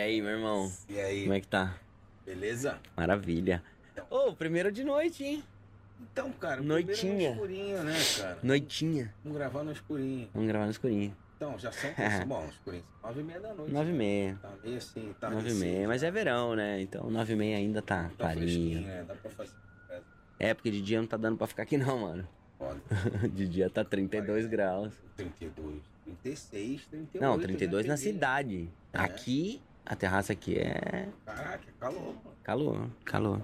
aí, meu irmão? E aí? Como é que tá? Beleza? Maravilha. Ô, primeiro de noite, hein? Então, cara, Noitinha. primeiro no escurinho, né, cara? Noitinha. Vamos gravar no escurinho. Vamos gravar no escurinho. Então, já são, bom, escurinho, 9h30 da noite. 9h30. Tá meio assim, tá 9h30, mas é verão, né? Então 9h30 ainda tá clarinho. né? Dá pra fazer. É, porque de dia não tá dando pra ficar aqui não, mano. Foda. De dia tá 32 graus. 32, 36, 38. Não, 32 na dependendo. cidade. É. Aqui, a terraça aqui é Caraca, é calor, mano. calor. Calor.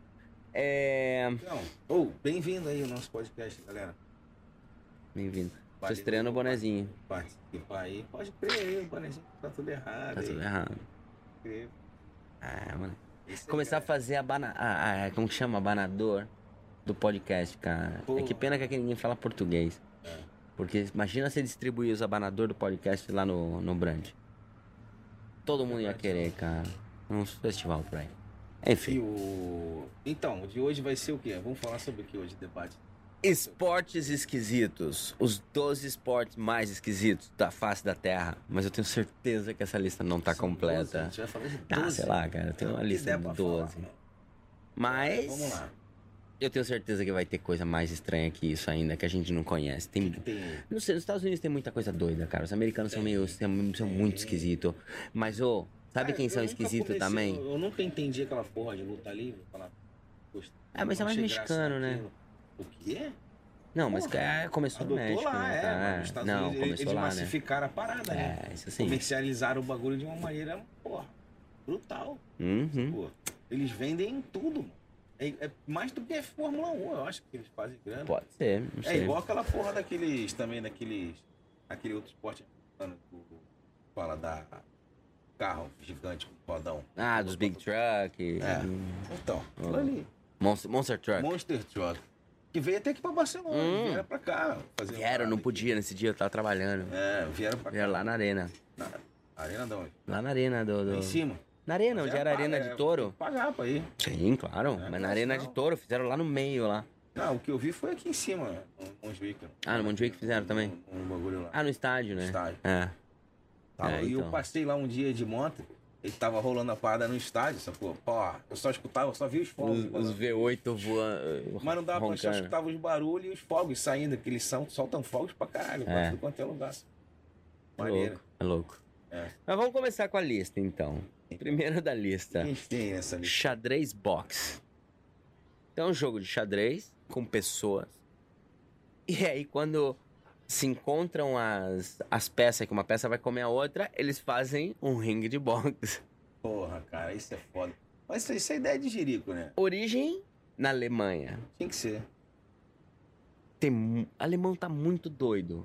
É... Então, bem-vindo aí ao nosso podcast, galera. Bem-vindo. Tô Valeu, estreando o bonezinho. Participar aí. Pode crer aí, o bonezinho tá tudo errado. Tá aí. tudo errado. Crer. É, mano. Esse é Começar a cara. fazer como que chama? Abanador do podcast, cara. Pô. É que pena que aqui ninguém fala português. É. Porque imagina se distribuir os abanador do podcast lá no Brand. Todo mundo ia querer, cara. Um festival por aí. Enfim. Então, o de hoje vai ser o quê? Vamos falar sobre o que hoje, debate? Esportes esquisitos. Os 12 esportes mais esquisitos da face da Terra. Mas eu tenho certeza que essa lista não tá São 12, completa. a gente vai falar de 12. Sei lá, cara. Eu tenho uma Que lista der de pra 12. falar. Mas Vamos lá. eu tenho certeza que vai ter coisa mais estranha que isso ainda, que a gente não conhece. Tem... Não sei, nos Estados Unidos tem muita coisa doida, cara. Os americanos são muito esquisitos. Mas, sabe Cara, quem são eu nunca esquisitos comecei- também? Eu nunca entendi aquela porra de luta livre. Mas é mais mexicano, né? O quê? Não, mas Porra, começou no adotou México, lá, né, mas cara? nos Estados Não, Unidos começou eles lá, né? massificaram a parada, né? É, isso sim. Comercializaram o bagulho de uma maneira, porra, brutal. Uhum. Pô, eles vendem tudo, mano. É mais do que Fórmula 1, eu acho que eles fazem grana. Pode ser, não É sei. igual aquela porra aquele outro esporte fala da carro gigante com rodão. Ah, dos Big Truck. É. Então, aquilo ali. Monster Truck. Monster Truck. Que veio até aqui pra Barcelona, vieram pra cá. Fazer uma Vieram, parada não aqui. podia nesse dia, eu tava trabalhando. Vieram pra cá. Vieram lá na arena. Na arena de onde? Lá na arena do... Lá em cima. Na arena, Mas onde era a arena paga, de touro. tem que pagar pra ir. Sim, claro. Mas na mas arena não. de touro, fizeram lá no meio, lá. Não, o que eu vi foi aqui em cima, no Montjuic. Ah, no Montjuic fizeram também? Um bagulho lá. Ah, no estádio, né? Estádio. É. E eu então. passei lá um dia de moto, ele tava rolando a parada no estádio, sacou? Pô, eu só escutava, eu só via os fogos. Os V8 voando. Mas não dava pra eu só roncando. escutava os barulhos e os fogos saindo, que eles soltam fogos pra caralho, pra tudo quanto é lugar. É Maneiro. louco, é louco. É. Mas vamos começar com a lista, então. Primeiro da O lista. que a gente tem nessa lista? Xadrez Box. Então é um jogo de xadrez com pessoas. E aí quando se encontram as peças, que uma peça vai comer a outra, eles fazem um ringue de boxe. Porra, cara, isso é foda. Mas isso é ideia de jirico, né? Origem na Alemanha. Tinha que ser. Alemão tá muito doido.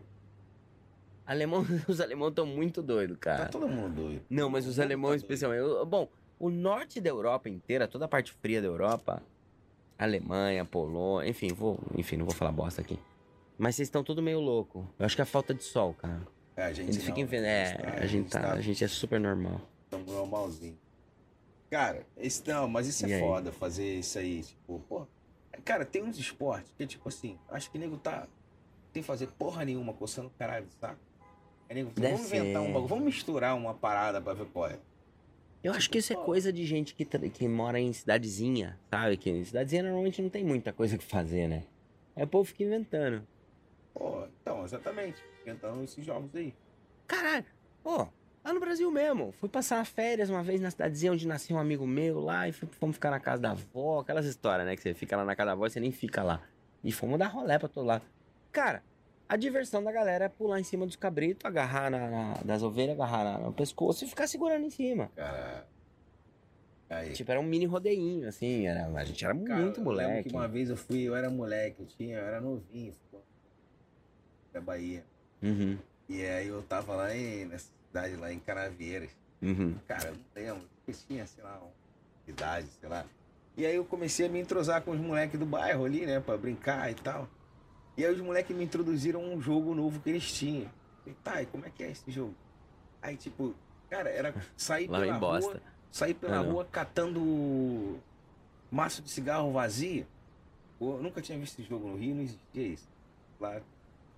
Os alemães estão muito doidos, cara. Tá todo mundo doido. Não, mas os Todo mundo alemães tá doido. especialmente. Bom, o norte da Europa inteira, toda a parte fria da Europa, Alemanha, Polônia, enfim, não vou falar bosta aqui. Mas vocês estão tudo meio louco. Eu acho que é a falta de sol, cara. A gente Eles ficam inventando. A gente é super normal. Tamo normalzinho. Cara, mas isso E é aí? foda, fazer isso aí, tipo, pô. Cara, tem uns esportes que, tipo assim, acho que nego tá sem fazer porra nenhuma, coçando o caralho, saco? Aí nego, Deve vamos inventar ser. um bagulho, vamos misturar uma parada pra ver qual é. Eu acho que isso é coisa de gente que mora em cidadezinha, sabe? Que em cidadezinha normalmente não tem muita coisa que fazer, né? Aí o povo fica inventando. Pô, então, exatamente, inventando esses jogos aí. Caralho, lá no Brasil mesmo. Fui passar férias uma vez na cidadezinha onde nasceu um amigo meu lá e fomos ficar na casa da avó. Aquelas histórias, né? Que você fica lá na casa da avó e você nem fica lá. E fomos dar rolé pra todo lado. Cara, a diversão da galera é pular em cima dos cabritos, agarrar das ovelhas, agarrar no pescoço e ficar segurando em cima. Cara. Aí. Tipo, era um mini rodeinho, assim. A gente era Cara, muito eu lembro moleque. que uma vez eu era moleque, eu era novinho, pô, da Bahia. Uhum, E aí eu tava lá nessa cidade, lá em Canavieiras. uhum. Cara, eu não lembro, eu tinha, sei lá, uma idade, sei lá. E aí eu comecei a me entrosar com os moleques do bairro ali, né, pra brincar e tal. E aí os moleques me introduziram um jogo novo que eles tinham. Falei, tá, e como é que é esse jogo? Aí, tipo, cara, era sair Lá pela vem rua, bosta. sair pela Não. rua catando maço de cigarro vazio. Pô, eu nunca tinha visto esse jogo no Rio, não existia isso. Lá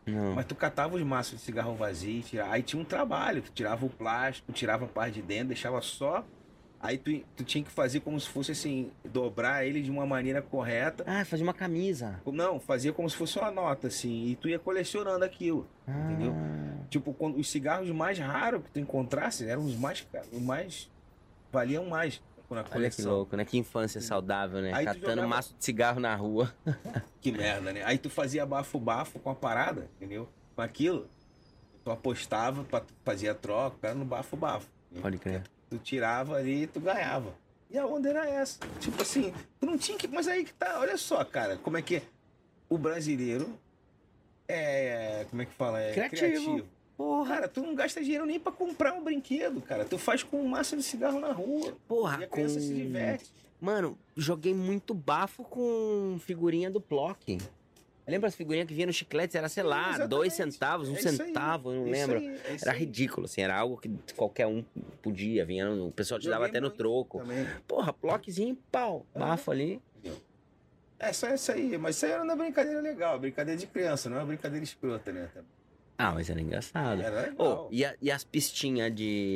Não. Mas tu catava os maços de cigarro vazio, aí tinha um trabalho, tu tirava o plástico, tirava a parte de dentro, deixava só. Aí tu tinha que fazer como se fosse assim, dobrar ele de uma maneira correta. Ah, fazia uma camisa. Não, fazia como se fosse uma nota, assim, e tu ia colecionando aquilo, entendeu? Ah, Tipo, quando os cigarros mais raros que tu encontrasse eram os mais valiam mais na olha que coleção. louco, né? Que infância saudável, né? Aí tu Catando jogava- maço de cigarro na rua. Que merda, né? Aí tu fazia bafo-bafo com a parada, entendeu? Com aquilo, tu apostava, fazia troca, era no bafo-bafo. Pode crer. Tu tirava ali e tu ganhava. E a onda era essa. Tipo assim, tu não tinha que. Mas aí que tá, olha só, cara, como é que o brasileiro como é que fala? É Criativo. Porra, Cara, tu não gasta dinheiro nem pra comprar um brinquedo, cara. Tu faz com um maço de cigarro na rua. porra, E a criança se diverte. Mano, joguei muito bafo com figurinha do Plock. Lembra as figurinhas que vinha no chiclete? Era, sei lá, Exatamente. 2 centavos, 1 É isso aí. centavo, eu não Isso lembro. aí, é isso Era aí. ridículo, assim, era algo que qualquer um podia, vinha, o pessoal te dava Joguei até no muito troco. também. Porra, Plockzinho, pau, É. bafo ali. É só isso aí. Mas isso aí era uma brincadeira legal. Brincadeira de criança, não é uma brincadeira escrota, né? Ah, mas era engraçado. Era Oh, legal. e as pistinhas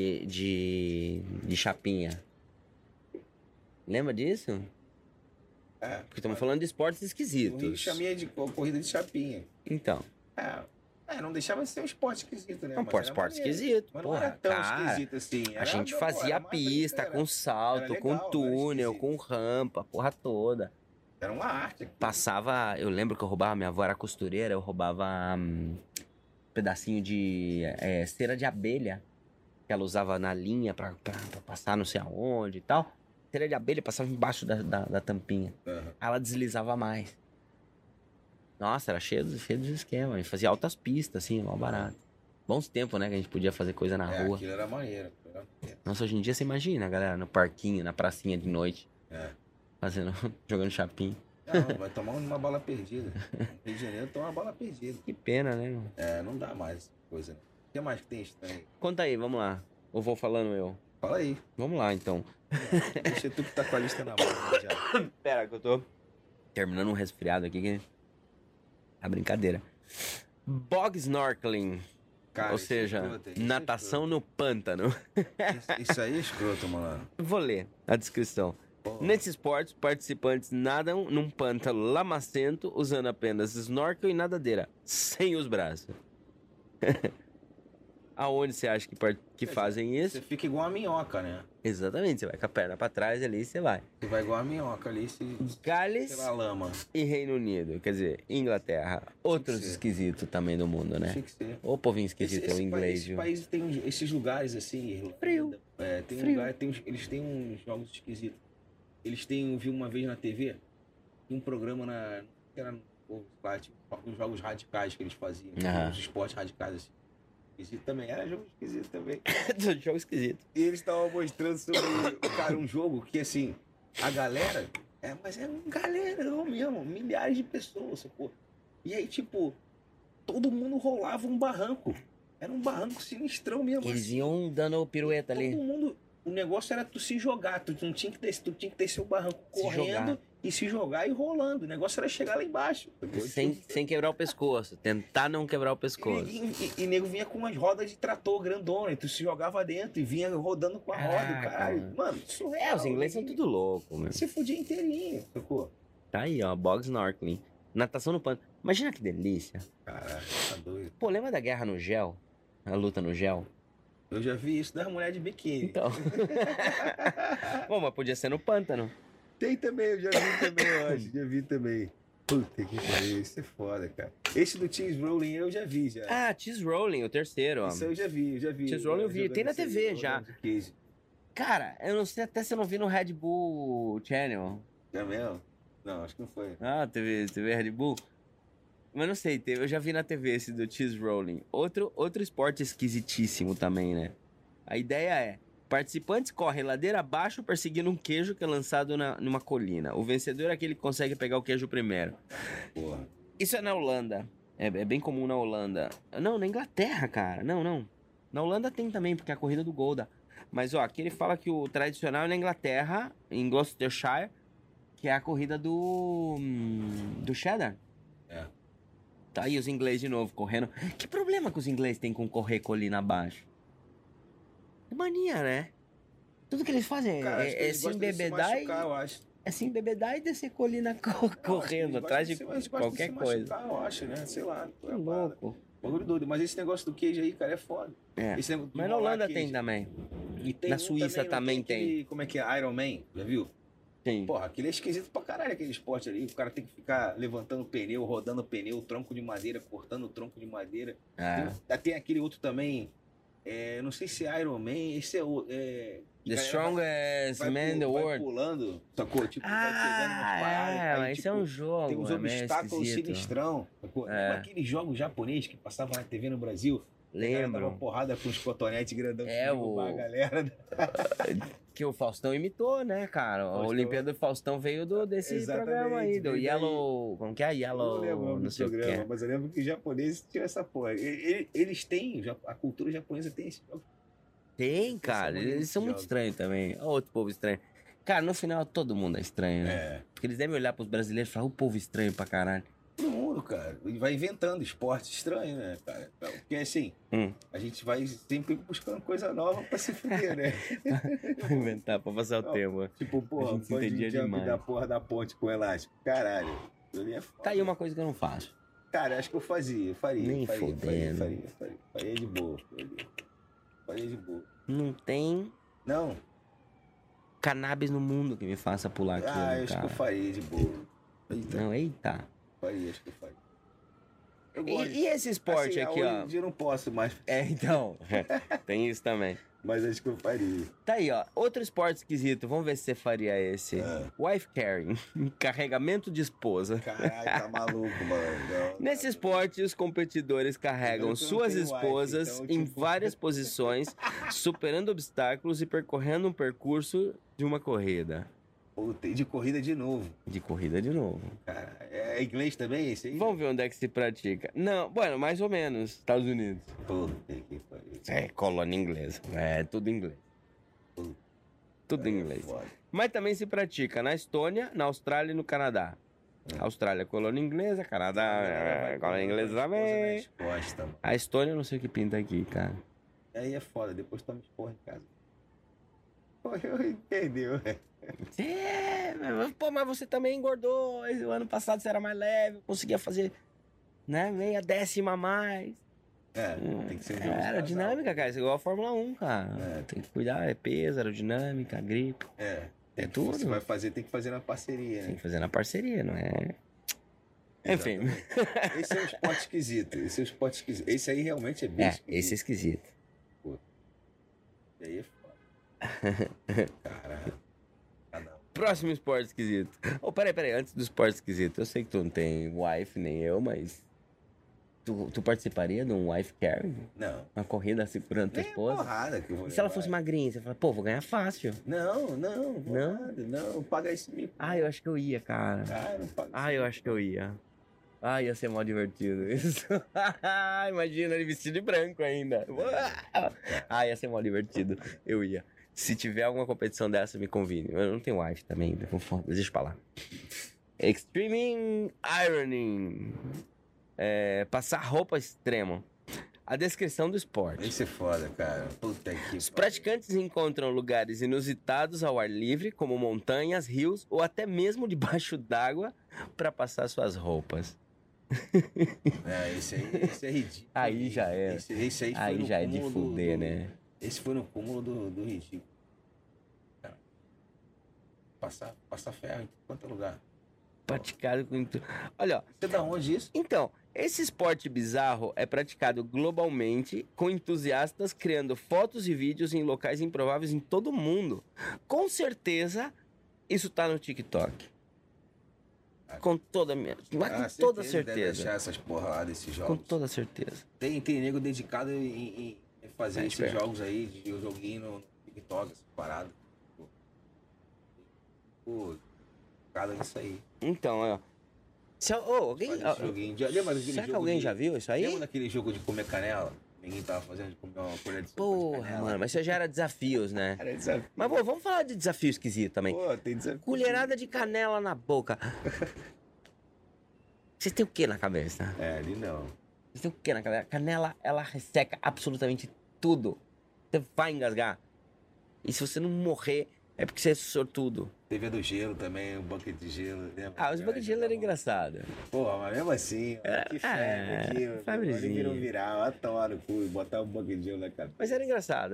de chapinha? Lembra disso? É. Porque estamos falando de esportes O Rio esquisitos. chamia de corrida de chapinha. Então, Não deixava de ser um esporte esquisito, né? é um Mas era esporte maneiro. esquisito. Mas não Porra, era tão cara, esquisito assim. a gente fazia era mais pista brincadeira. com salto, Era com legal, não era túnel, esquisito. com rampa, porra toda. Era uma arte. Passava, eu lembro que eu roubava, minha avó era costureira, eu roubava pedacinho de cera de abelha, que ela usava na linha pra passar não sei aonde e tal. Cera de abelha passava embaixo da tampinha. Aham. Aí ela deslizava mais. Nossa, era cheio de esquema. A gente fazia altas pistas, assim, mal barato. Bons tempos, né? Que a gente podia fazer coisa na rua. Aquilo era maneiro. Era maneiro. Nossa, hoje em dia você imagina, galera, no parquinho, na pracinha de noite, É. fazendo, jogando chapinha. Não, vai tomar uma bala perdida. No Rio de Janeiro toma uma bala perdida. Que pena, né? Meu? É, não dá mais essa coisa, né? O que mais que tem estranho? Conta aí, vamos lá. Ou vou falando eu? Fala aí. Vamos lá, então. Deixa tu que tá com a lista na mão já. Pera, que eu tô terminando um resfriado aqui, que é brincadeira. Bog snorkeling, Cara, ou isso é seja, escroto, isso é natação no pântano. escroto. Isso aí é escroto, mano. Vou ler a descrição. Porra. Nesse esporte, participantes nadam num pântano lamacento usando apenas snorkel e nadadeira, sem os braços. Aonde você acha que fazem isso? Você fica igual a minhoca, né? Exatamente, você vai com a perna pra trás ali e você vai. Você vai igual a minhoca ali, Gales pela lama. e Reino Unido, quer dizer, Inglaterra. Outros ser. esquisitos também do mundo, né? Tinha que ser. Ô povinho esquisito, é o inglês, esse viu? país tem esses lugares assim, Irlanda, Frio. tem Frio. lugar, eles têm uns jogos esquisitos. Eles têm, eu vi uma vez na TV, um programa que era lá, tipo, os jogos radicais que eles faziam, Aham. os esportes radicais assim. Esquisito também, era jogo esquisito também. Jogo esquisito. E eles estavam mostrando sobre, cara, um jogo que assim, a galera, mas é um galerão mesmo, milhares de pessoas, sacou? E aí, tipo, todo mundo rolava um barranco. Era um barranco sinistrão mesmo. Eles assim. iam dando pirueta ali. Todo mundo. O negócio era tu se jogar, tu não tinha que descer, tu tinha que descer o barranco Se correndo jogar. e se jogar e rolando. O negócio era chegar lá embaixo. Sem quebrar o pescoço. Tentar não quebrar o pescoço. E nego vinha com umas rodas de trator grandona, e tu se jogava dentro e vinha rodando com a roda, Caraca, caralho. mano. Mano, surreal. Os ingleses são tudo louco, meu. Se fudia inteirinho, sacou? Tá aí, ó, bog snorkeling. Natação no pântano. Imagina que delícia. Caralho, tá doido. Pô, lembra da guerra no gel? A luta no gel? Eu já vi isso das mulheres de biquíni. Então. Bom, mas podia ser no pântano. Tem também, eu já vi também, eu acho. Já vi também. Puta que pariu, isso é foda, cara. Esse do Cheese Rolling eu já vi, já. Ah, Cheese Rolling, o terceiro, ó. Isso eu já vi. Cheese Rolling eu vi. Jogando Tem na esse TV aí, já. jogando de queijo. Cara, eu não sei até se eu não vi no Red Bull Channel. É mesmo? Não, acho que não foi. Ah, TV Red Bull. Mas não sei, eu já vi na TV esse do Cheese Rolling. Outro esporte esquisitíssimo também, né? A ideia é: participantes correm ladeira abaixo perseguindo um queijo que é lançado numa colina. O vencedor é aquele que consegue pegar o queijo primeiro. Porra. Isso é na Holanda. É bem comum na Holanda. Não, na Inglaterra, cara. Não. Na Holanda tem também, porque é a corrida do Gouda. Mas, ó, aqui ele fala que o tradicional é na Inglaterra, em Gloucestershire, que é a corrida do Cheddar. É. Tá aí os ingleses de novo, correndo. Que problema que os ingleses têm com correr colina abaixo? Que mania, né? Tudo que eles fazem Cara, acho que é eles se gostam de se embebedar machucar, eu acho. é se embebedar e descer colina correndo Eles atrás de eles gostam qualquer de se coisa. machucar, eu acho, né? Sei lá. Que louco. Bagulho doido. Mas esse negócio do queijo aí, cara, é foda. É. Esse negócio de Mas na enrolar Holanda queijo. tem também. E tem Na um Suíça também não aquele- Como é que é? Iron Man, já viu? Sim. Porra, aquele é esquisito pra caralho, aquele esporte ali. O cara tem que ficar levantando pneu, rodando pneu, tronco de madeira, cortando tronco de madeira. Tem aquele outro também, não sei se é Iron Man, esse é o... The strongest man in the vai world. pulando, sacou? Tipo, vai pegando umas paradas. aí, Mas isso é um jogo. tem uns é meio obstáculos esquisito. sinistrão. Sacou? É. Lembra aqueles jogos japoneses que passavam na TV no Brasil? O cara dava Lembro. porrada com os cotonetes grandão que É, derrubar a galera. Que o Faustão imitou, né, cara? A Faustão. Olimpíada do Faustão veio desse Exatamente, programa aí, do veio daí. Yellow... Como que é? Eu não lembro o Yellow... nome Não do sei o programa, que. mas eu lembro que os japoneses tinham essa porra. Eles têm, a cultura japonesa tem esse jogo. Tem, cara. Eles são muito estranhos também. Olha outro povo estranho. Cara, no final todo mundo é estranho, né? É. Porque eles devem olhar pros brasileiros e falar, o povo estranho pra caralho. Todo mundo, cara. E vai inventando esporte estranho, né, cara? Porque assim, a gente vai sempre buscando coisa nova pra se fuder, né? Pra inventar, pra passar o Não, tempo. Tipo, porra, A gente se bungee entendia jump demais. da porra da ponte com elástico. Caralho. Isso ali é foda. Tá aí uma coisa que eu não faço. Cara, acho que eu faria. Nem faria, fudendo. Faria de boa. Faria de boa. Não tem Não? cannabis no mundo que me faça pular aquilo, Eu acho cara. que eu faria de boa. Eita, Não, eita. acho que eu faria. Eu gosto. E esse esporte Assim, aqui, hoje ó? em dia eu não posso mais, Então, tem isso também. mas acho que eu faria. Tá aí, ó. Outro esporte esquisito. Vamos ver se você faria esse. Wife carrying. Carregamento de esposa. Caralho, tá maluco, mano. Nesse esporte, os competidores carregam Eu não suas tenho wife, esposas então, em tipo- várias posições, superando obstáculos e percorrendo um percurso de uma corrida. Puta, e de corrida de novo. De corrida de novo. Cara, é inglês também esse aí? Vamos ver onde é que se pratica. Não, bueno, mais ou menos. Estados Unidos. Puta que pariu. É, colônia inglesa. É, tudo inglês. Tudo em inglês. Foda. Mas também se pratica na Estônia, na Austrália e no Canadá. Austrália, colônia inglesa. Canadá, colônia inglesa também. Nas costas, mano. A Estônia, eu não sei o que pinta aqui, cara. Aí é foda, depois toma esporra em casa. Pô, entendeu? É, pô, mas você também engordou. O ano passado você era mais leve, conseguia fazer, né, meia décima a mais. Tem que ser um jogo de casal. Aerodinâmica, cara, isso é igual a Fórmula 1, cara. É. Tem que cuidar, é peso, aerodinâmica, gripe. Tem É tudo. Você vai fazer, tem que fazer na parceria, Tem né? que fazer na parceria, não é? Enfim. Esse é um esporte esquisito. Esse aí realmente é bem esquisito. Esse é esquisito. Esse aí é foda. Caralho. Próximo esporte esquisito. Oh, peraí, antes do esporte esquisito. Eu sei que tu não tem wife, nem eu, mas... Tu participaria de um wife carry? Não. Uma corrida segurando tua Nem esposa? porrada que eu vou E se ela levar. fosse magrinha? Você fala, pô, vou ganhar fácil. Não, vou Não? nada. Não, paga esse mico. Eu acho que eu ia, cara. Não paga Eu acho que eu ia. Ia ser mó divertido isso. Imagina ele vestido de branco ainda. Ia ser mó divertido. Eu ia. Se tiver alguma competição dessa, me convide. Eu não tenho wife também, deixa pra lá. Extreme Ironing. Passar roupa extrema. A descrição do esporte. Isso é foda, cara. Puta que Os praticantes encontram lugares inusitados ao ar livre, como montanhas, rios ou até mesmo debaixo d'água, para passar suas roupas. Esse é ridículo. Aí já é. Esse aí foi Aí no já é de cúmulo fuder, né? Esse foi no cúmulo do ridículo. Cara, passar ferro em quanto lugar. Praticado com... Olha, ó. Você dá onde isso? Então, esse esporte bizarro é praticado globalmente, com entusiastas criando fotos e vídeos em locais improváveis em todo o mundo. Com certeza, isso tá no TikTok. Com toda Deve certeza. achar essas porra lá desses Com jogos. toda certeza. Tem nego dedicado em fazer esses espera. jogos aí, de joguinho no TikTok, essa parada. Pô, cada isso aí. Então, ó. Se alguém. Faz esse joguinho. Lembra daquele Será que jogo alguém de- já viu isso aí? Lembra daquele jogo de comer canela? Ninguém tava fazendo de comer uma colher de sopa de Porra, canela. mano, mas isso já era desafios, né? Era desafio. Mas, pô, vamos falar de desafio esquisito também. Pô, tem desafio. Colherada de canela na boca. Vocês têm o que na cabeça? É, ali não. Vocês têm o que na cabeça? Canela, ela resseca absolutamente tudo. Você vai engasgar. E se você não morrer, é porque você é sortudo. Teve a do gelo também, um bucket de gelo. Lembra? Ah, os bucket de gelo era engraçado. Porra, mas mesmo assim, que febre aqui. Febrezinho. Virou viral, vai tomar no cu e botar um bucket de gelo na cabeça. Mas era engraçado.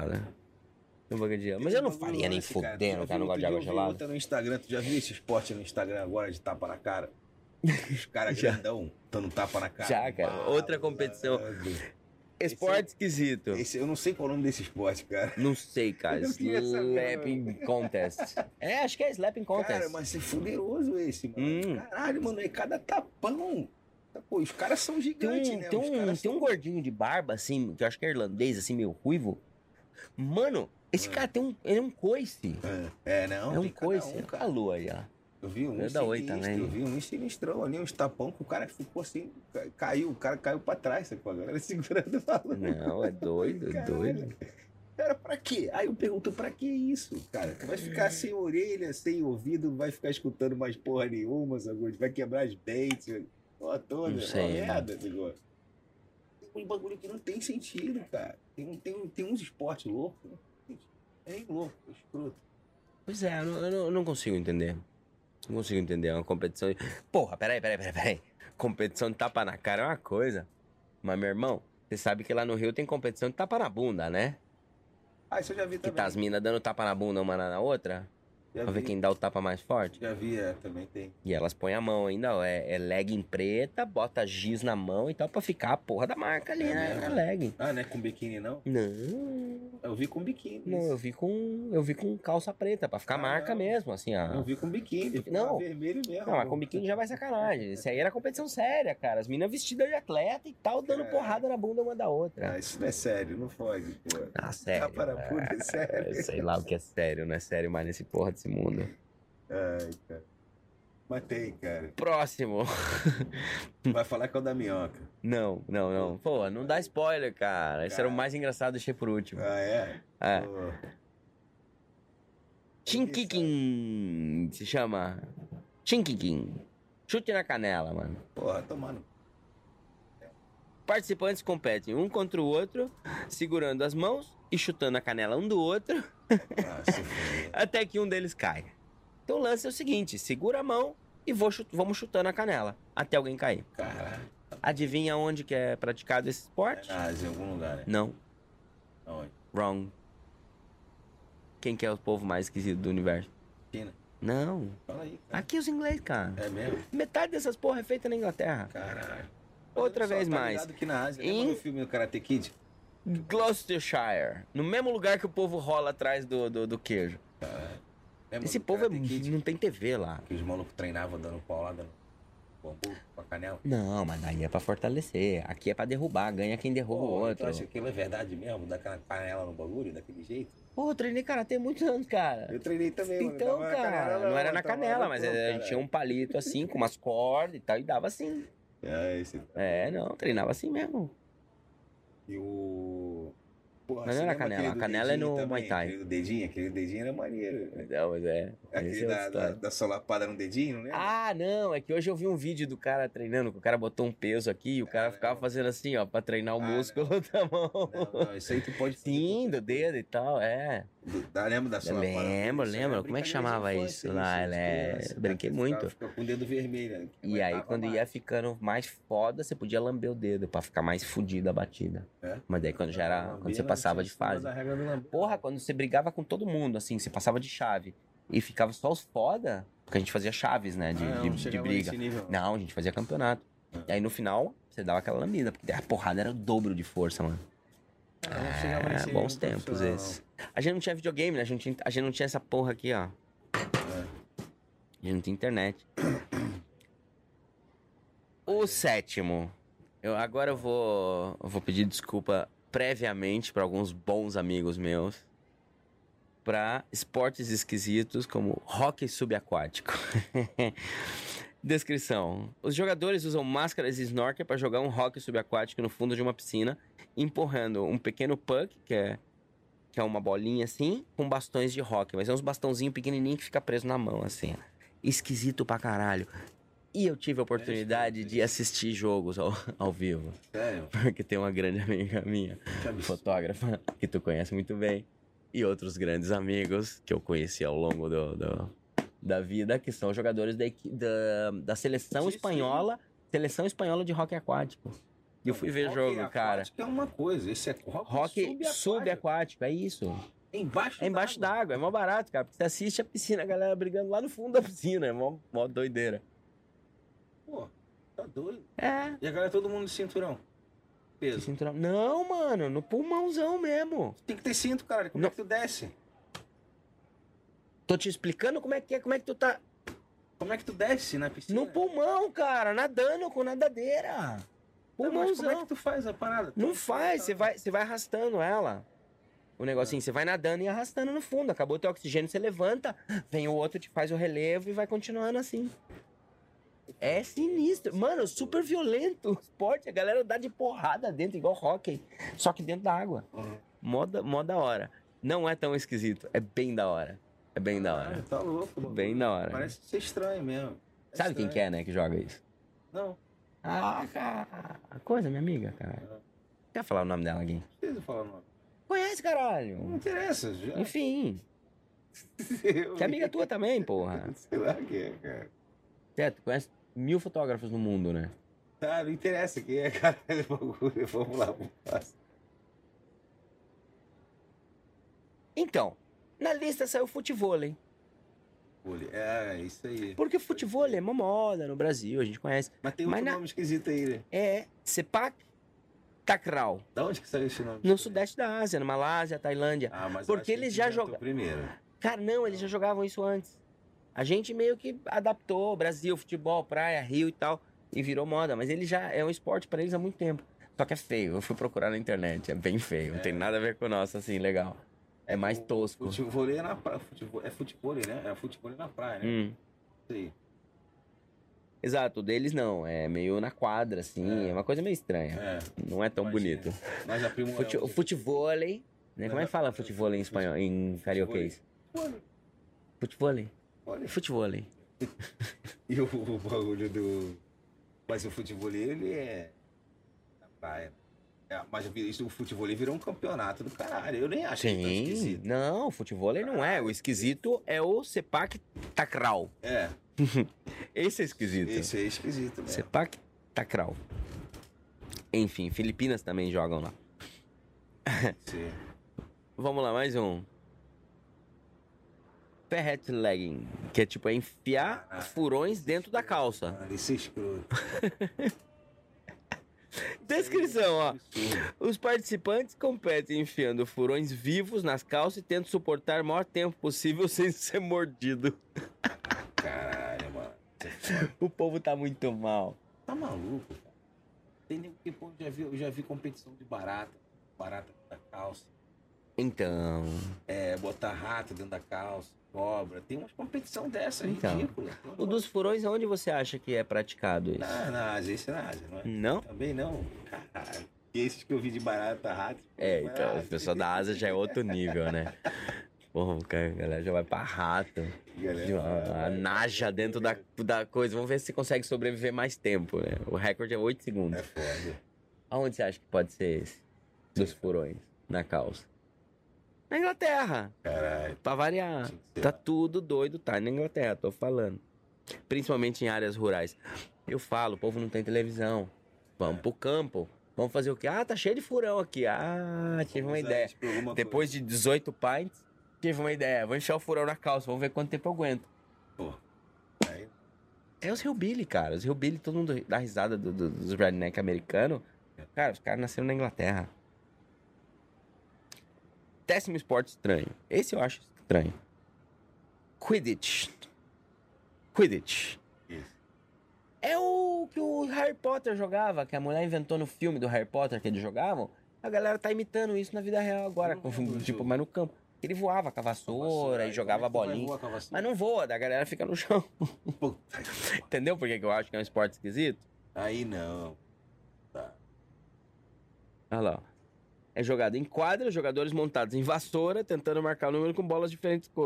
Um bucket de gelo. Mas eu não faria nem fudendo, cara, não gosto de água gelada. Outra no Instagram, tu já viu esse esporte no Instagram agora de tapa na cara? Os caras grandão dando tapa na cara. Já, cara. Outra competição. Esporte esquisito. Eu não sei qual é o nome desse esporte, cara. Não sei, cara. Eu queria saber, Slapping Contest. É, acho que é Slapping Contest. Cara, mas é fuderoso esse, mano. Caralho, mano, é cada tapão. Pô, os caras são gigantes, né? Tem um gordinho de barba, assim, que eu acho que é irlandês, assim, meio ruivo. Mano, esse cara ele é um coice. Não. É um coice. Cara. A lua aí, ó. Eu vi um também. Eu vi um sinistrão ali, uns tapão que o cara ficou assim, caiu, o cara caiu pra trás, sabe? A galera segurando o balão. Não, é doido, é doido. Cara, pra quê? Aí eu pergunto, pra que isso, cara? Tu vai ficar sem orelha, sem ouvido, não vai ficar escutando mais porra nenhuma, sabe? Vai quebrar as dentes, porra toda. Não sei, merda, sabe? Tem um bagulho que não tem sentido, cara. Tem uns esportes loucos, né? É louco, é escroto. Pois é, eu não consigo entender. Não consigo entender, é uma competição... Porra, peraí. Competição de tapa na cara é uma coisa. Mas, meu irmão, você sabe que lá no Rio tem competição de tapa na bunda, né? Ah, isso eu já vi também. Que tá as minas dando tapa na bunda uma na outra. Pra ver quem dá o tapa mais forte. Já vi, também tem. E elas põem a mão ainda, ó. É legging preta, bota giz na mão e tal, pra ficar a porra da marca ali, né? Na legging. Ah, não é com biquíni, não? Não. Eu vi com biquíni. Não, eu vi com calça preta, pra ficar marca mesmo, assim, ó. Eu vi com biquíni, não. Vermelho mesmo. Não, mas com biquíni já vai sacanagem. Isso aí era competição séria, cara. As meninas vestidas de atleta e tal, dando porrada na bunda uma da outra. Ah, isso não é sério, não pode, pô. Ah, sério. Tapa na bunda, é sério. Eu sei lá o que é sério, não é sério mais nesse porra desse mundo. Ai, cara. Matei, cara. Próximo. Vai falar que é o da minhoca. Não. Pô, não dá spoiler, cara. Esse era o mais engraçado, deixei por último. Ah, é? É. Chinkikin se chama. Chinkikin. Chute na canela, mano. Porra, tomando. Participantes competem um contra o outro, segurando as mãos e chutando a canela um do outro, até que um deles cai. Então o lance é o seguinte, segura a mão e vamos chutando a canela, até alguém cair. Caralho. Adivinha onde que é praticado esse esporte? É na Ásia, em algum lugar, né? Não. Aonde? Wrong. Quem que é o povo mais esquisito do universo? China. Não. Fala aí, cara. Aqui os ingleses, cara. É mesmo? Metade dessas porra é feita na Inglaterra. Caralho. Outra vez Tá mais. ligado que na Ásia, lembra do filme do Karate Kid? Gloucestershire. No mesmo lugar que o povo rola atrás do queijo. Caralho. Esse povo não tem TV lá. Que os malucos treinavam dando pau lá, dando bambu com a canela. Não, mas daí é pra fortalecer. Aqui é pra derrubar. Ganha quem derruba o outro. Tu acha que aquilo é verdade mesmo? Dar aquela canela no bagulho, daquele jeito? Pô, eu treinei karatê há muitos anos, cara. Eu treinei também, mano. Então, cara, não era na canela, mas a gente tinha tinha um palito assim, com umas cordas e tal, e dava assim. Não, treinava assim mesmo. E o... Porra, mas não era canela, a canela é no Muay Thai. Aquele dedinho era maneiro. Não, mas é. Aquele da solapada no dedinho, né? Ah, não, é que hoje eu vi um vídeo do cara treinando, que o cara botou um peso aqui e o cara ficava fazendo assim, ó, pra treinar o músculo da mão. Não, isso aí tu pode fazer. Sim, do dedo e tal, é. Lembra da solapada? Lembro. Como é que chamava isso lá? Brinquei muito. Fica com o dedo vermelho. Né? E aí, quando ia ficando mais foda, você podia lamber o dedo pra ficar mais fodida a batida. É? Mas daí quando já era. Quando você passava de fase. Porra, quando você brigava com todo mundo, assim, você passava de chave e ficava só os foda, porque a gente fazia chaves, né? De briga. Não, a gente fazia campeonato. E aí no final, você dava aquela lambida, porque a porrada era o dobro de força, mano. Bons tempos esses. A gente não tinha videogame, né? A gente não tinha essa porra aqui, ó. A gente não tinha internet. O sétimo. Agora eu vou pedir desculpa previamente para alguns bons amigos meus. Para esportes esquisitos como hóquei subaquático. Descrição. Os jogadores usam máscaras e snorkel para jogar um hóquei subaquático no fundo de uma piscina, empurrando um pequeno puck, que é uma bolinha assim, com bastões de hóquei. Mas é uns bastãozinhos pequenininhos que fica preso na mão, assim. Esquisito pra caralho. E eu tive a oportunidade de assistir jogos ao vivo. Sério? Porque tem uma grande amiga minha, fotógrafa, que tu conhece muito bem. E outros grandes amigos que eu conheci ao longo da vida, que são jogadores da seleção espanhola, seleção espanhola de hóquei aquático. E eu fui ver jogo, cara. É uma coisa, esse é Hóquei subaquático, é isso. Embaixo d'água, é mó barato, cara. Porque você assiste a piscina, a galera brigando lá no fundo da piscina, é mó doideira. Pô, tá doido. É. E agora todo mundo de cinturão? Peso. Cinturão. Não, mano, no pulmãozão mesmo. Tem que ter cinto, cara. Como é que tu desce? Tô te explicando como é que tu tá. Como é que tu desce na piscina? No pulmão, cara, nadando com nadadeira. Pulmãozão. Mas como é que tu faz a parada? Não faz, você vai arrastando ela. O negocinho, você vai nadando e arrastando no fundo. Acabou o teu oxigênio, você levanta, vem o outro, te faz o relevo e vai continuando assim. É sinistro. Mano, super violento o esporte. A galera dá de porrada dentro, igual hóquei. Só que dentro da água. Mó da hora. Não é tão esquisito. É bem da hora. É bem da hora. Tá louco, mano. Bem da hora. Parece ser estranho mesmo. Sabe quem que é, né, que joga isso? Não. Ah, cara. Coisa, minha amiga, cara. Quer falar o nome dela aqui? Não precisa falar o nome. Conhece, caralho. Não interessa. Já. Enfim. Que amiga tua também, porra. Sei lá quem é, cara. Tu conhece 1000 fotógrafos no mundo, né? Tá, não interessa quem é, cara. Vamos lá, vamos lá. Então, na lista saiu futevôlei. É, isso aí. Porque futevôlei é uma moda no Brasil, a gente conhece. Mas tem outro nome esquisito aí, né? É Sepak Takraw. Da onde que saiu esse nome? No sudeste da Ásia, na Malásia, Tailândia. Ah, mas porque eles já jogavam. Primeiro. Cara, não, eles já jogavam isso antes. A gente meio que adaptou Brasil, futebol, praia, Rio e tal, e virou moda. Mas ele já é um esporte pra eles há muito tempo. Só que é feio, eu fui procurar na internet, é bem feio, não tem nada a ver com o nosso, assim, legal. É mais tosco. Futevôlei é na praia, é futevôlei, né? É futevôlei na praia, né? Isso aí. Exato, o deles não, é meio na quadra, assim, é uma coisa meio estranha. Não é tão bonito. Mas a primo o futevôlei, né? Como é que fala futevôlei em espanhol, em carioquês? Futevôlei. Futevôlei. E o bagulho do... Mas o futevôlei, ele é na praia. Mas o futevôlei virou um campeonato do caralho. Eu nem acho que é tão esquisito. Não, o futevôlei não é. O esquisito é o Sepak Takraw. É. Esse é esquisito. Esse é esquisito mesmo. Sepak Takraw. Enfim, Filipinas também jogam lá. Sim. Vamos lá, mais um. Ferret legging, que é tipo enfiar furões dentro da calça. Isso é escroto. Descrição, ó. Os participantes competem enfiando furões vivos nas calças e tentam suportar o maior tempo possível sem ser mordido. Caralho, mano. O povo tá muito mal. Tá maluco, cara? Tem nem que pô, já vi competição de barata da calça. Então. Botar rato dentro da calça, cobra. Tem umas competição dessa, ridícula. O dos furões, onde você acha que é praticado isso? Na Ásia, isso é na Ásia, não é? Não? Também não. Caralho. E esses que eu vi de barata, rato. Então, o pessoal da Ásia já é outro nível, né? Porra, a galera já vai pra rato. A naja dentro da coisa. Vamos ver se consegue sobreviver mais tempo, né? O recorde é 8 segundos. É foda. Aonde você acha que pode ser esse? Dos furões na calça? Na Inglaterra. Caralho. Pra variar. Tá tudo doido, tá na Inglaterra, tô falando. Principalmente em áreas rurais. Eu falo, o povo não tem televisão. Vamos pro campo. Vamos fazer o quê? Ah, tá cheio de furão aqui. Ah, tive uma ideia. Depois de 18 pints, tive uma ideia. Vou encher o furão na calça, vamos ver quanto tempo eu aguento. Pô. Aí. É os hillbilly, cara. Os hillbilly, todo mundo dá risada dos redneck americanos. Cara, os caras nasceram na Inglaterra. 10º esporte estranho. Esse eu acho estranho. Quidditch. Quidditch. Isso. É o que o Harry Potter jogava, que a mulher inventou no filme do Harry Potter que eles jogavam. A galera tá imitando isso na vida real agora, tipo, mas no campo. Ele voava com a vassoura e jogava a bolinha. Mas não voa, a galera fica no chão. Entendeu por que eu acho que é um esporte esquisito? Aí não. Tá. Olha lá. É jogado em quadra, jogadores montados em vassoura, tentando marcar o número com bolas de diferentes cores.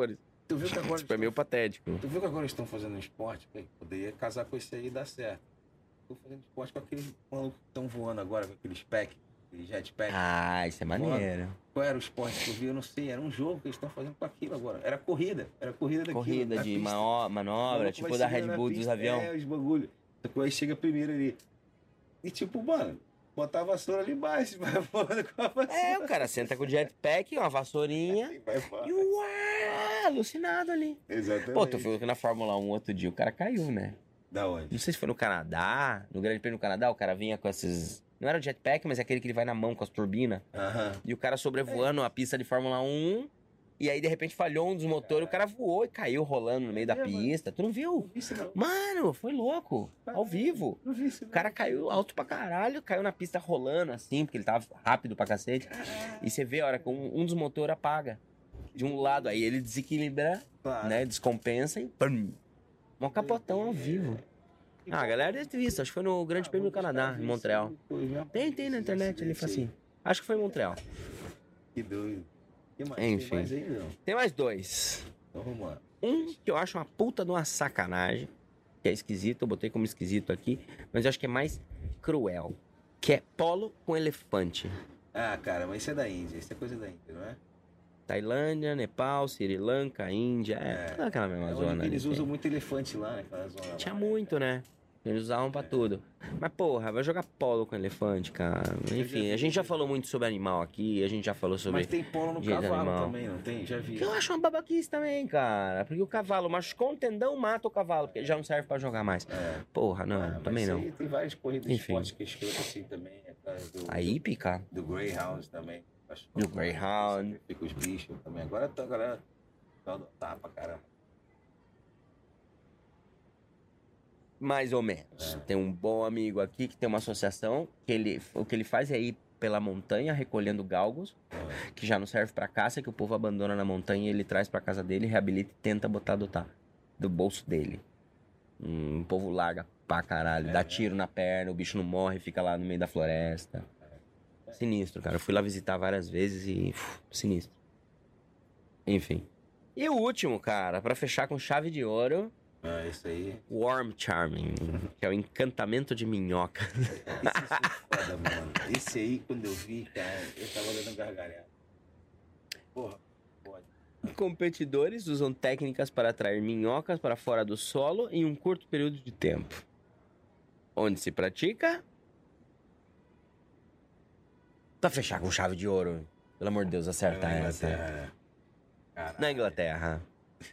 Tu viu que agora Tipo, é meio patético. Tu viu que agora eles estão fazendo esporte? Que poderia casar com esse aí e dar certo. Estão fazendo esporte com aqueles malucos que estão voando agora, com aqueles pack, aquele jetpack. Ah, isso é maneiro. Qual era o esporte que eu vi? Eu não sei. Era um jogo que eles estão fazendo com aquilo agora. Era corrida. Era corrida daquilo. Corrida de manobra, tipo da Red Bull dos aviões. É, os bagulho. Depois chega primeiro ali. E tipo, mano, botar a vassoura ali embaixo, vai voando com a vassoura. É, o cara senta com o jetpack, uma vassourinha E vai voando. e ué, alucinado ali. Exatamente. Pô, tu viu que na Fórmula 1 outro dia o cara caiu, né? Da onde? Não sei se foi no Canadá, no Grande Prêmio do Canadá, o cara vinha com esses... Não era o jetpack, mas é aquele que ele vai na mão com as turbinas. Aham. E o cara sobrevoando a pista de Fórmula 1, e aí de repente falhou um dos motores, o cara voou e caiu rolando no meio da pista. Tu não viu? Não vi isso não. Mano, foi louco, ao vivo. Não vi isso O cara caiu alto pra caralho, caiu na pista rolando assim, porque ele tava rápido pra cacete. E você vê a hora que um dos motores apaga de um lado, aí ele desequilibra, Claro. né, descompensa e pum, um capotão ao vivo. Ah, a galera deve ter visto, acho que foi no Grande Prêmio do Canadá, em Montreal. Tem na internet, ele fala assim. Acho que foi em Montreal. Que doido. Que mais? Enfim. Tem mais aí, não? Tem mais dois. Então vamos lá. Um que eu acho uma puta de uma sacanagem, que é esquisito, eu botei como esquisito aqui, mas eu acho que é mais cruel, que é polo com elefante. Ah, cara, mas isso é da Índia. Isso é coisa da Índia, não é? Tailândia, Nepal, Sri Lanka, Índia, toda aquela mesma É zona onde ali. eles usam muito elefante lá, naquela zona. Tinha lá. muito, né? Eles usavam pra tudo. Mas, porra, vai jogar polo com elefante, cara. Enfim, a gente já falou muito sobre animal aqui, a gente já falou sobre... Mas tem polo no jeito cavalo animal. também, não tem? Já vi. Que eu acho uma babaquice também, cara. Porque o cavalo machucou um tendão, mata o cavalo, porque ele já não serve pra jogar mais. É. Porra, não, Ah, mas também isso não. aí tem várias corridas de Enfim. esporte que escroto assim também. Atrás do, A hípica, do Greyhound também. Acho do Greyhound. Fica os bichos também. Agora tá, galera. Tá pra caramba. Mais ou menos. Tem um bom amigo aqui que tem uma associação que o que ele faz é ir pela montanha recolhendo galgos, que já não serve pra caça, que o povo abandona na montanha e ele traz pra casa dele, reabilita e tenta botar adotar do bolso dele. O povo larga pra caralho, dá tiro na perna, o bicho não morre, fica lá no meio da floresta. Sinistro, cara. Eu fui lá visitar várias vezes e sinistro. Enfim. E o último, cara, pra fechar com chave de ouro, Ah, isso aí. Warm Charming, que é o encantamento de minhoca. Esse foi foda, mano. Esse aí, quando eu vi, cara, eu tava dando gargalhada. Porra, pode. Competidores usam técnicas para atrair minhocas para fora do solo em um curto período de tempo. Onde se pratica? Pra fechar com chave de ouro. Pelo amor de Deus, acerta Na essa. Inglaterra, né? Caralho. Na Inglaterra.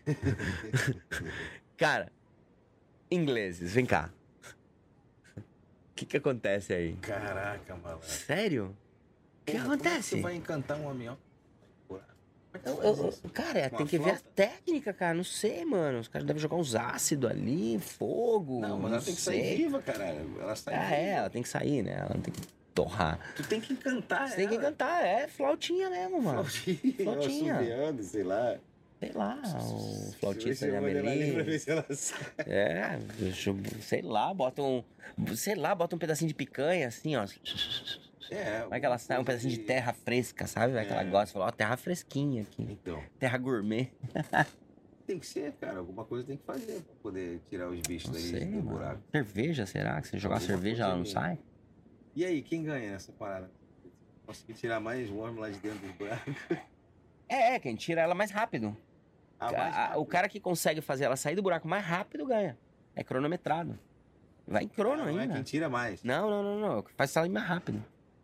Cara, ingleses, vem cá. O que acontece aí? Caraca, malandro. Sério? O que Porra, como é que acontece? você vai encantar um minhoca? Como é que você Eu- faz eu- isso? cara, Com tem a que ver a flauta? técnica, cara. Não sei, mano. Os caras devem jogar uns ácidos ali, fogo. Não, mas ela tem que sei. sair viva, caralho. Ela sai Ah, viva. é, ela tem que sair, né? Ela tem que torrar. Tu tem que encantar Você tem que ela. cantar, é flautinha mesmo, mano. Flautinha, Flautinha. assobiando, sei lá. Sei lá, o flautista de Você olha lá ali pra Amelie. ver se ela sai. É, sei lá, bota um pedacinho de picanha, assim, ó. É, Vai que ela sai um pedacinho de terra fresca, sabe? Vai que ela gosta, fala, ó, terra fresquinha aqui. Então, Terra gourmet. tem que ser, cara. Alguma coisa tem que fazer pra poder tirar os bichos Não daí sei, do mano. buraco. Cerveja, será? Que se jogar Alguma cerveja ela não coisa sai? E aí, quem ganha nessa parada? Conseguir tirar mais worm lá de dentro dos buracos? Quem tira ela mais rápido. Ah, mais O rápido. cara que consegue fazer ela sair do buraco mais rápido ganha. É cronometrado. Vai em crono Não é ainda. quem tira mais. Não. Faz sair mais rápido.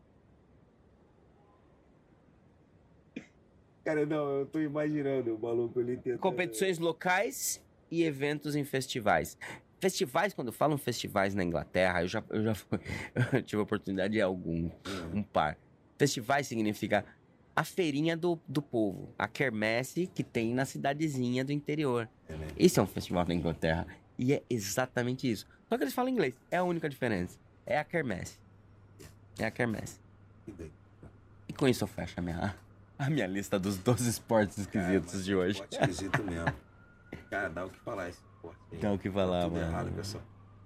Cara, não, eu tô imaginando o maluco ali tentando... Competições locais e eventos em festivais. Festivais, quando falam festivais na Inglaterra, eu já fui, eu tive a oportunidade de ir a um par. Festivais significa a feirinha do povo, a quermesse que tem na cidadezinha do interior. Isso é um festival na Inglaterra. E é exatamente isso. Só que eles falam inglês. É a única diferença. É a quermesse. É a quermesse. Que doido. E com isso eu fecho a minha lista dos 12 esportes esquisitos Cara, mas de hoje. esporte esquisito mesmo. Cara, dá o que falar esse esporte aí. Dá o que falar, Tá tudo mano. errado, pessoal.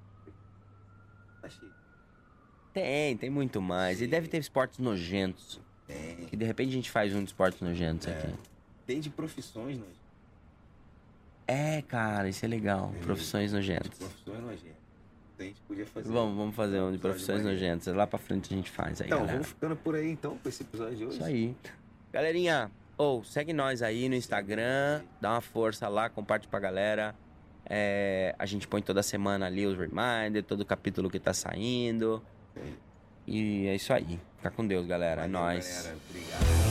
Tá cheio. Tem muito mais. E deve ter esportes nojentos. Tem. Que de repente a gente faz um de esportes nojentos aqui. Tem de profissões, né? É, cara, isso é legal. Beleza. Profissões nojentas. Profissões nojentas. A gente podia fazer. Vamos fazer um de profissões nojentas. Lá pra frente a gente faz aí, Então, galera. vamos ficando por aí então com esse episódio de hoje. Isso aí. Galerinha, segue nós aí no Instagram, dá uma força lá, compartilha pra galera. A gente põe toda semana ali os reminders, todo capítulo que tá saindo. Sim. E é isso aí. Fica com Deus, galera. É Valeu, nóis. galera. Obrigado.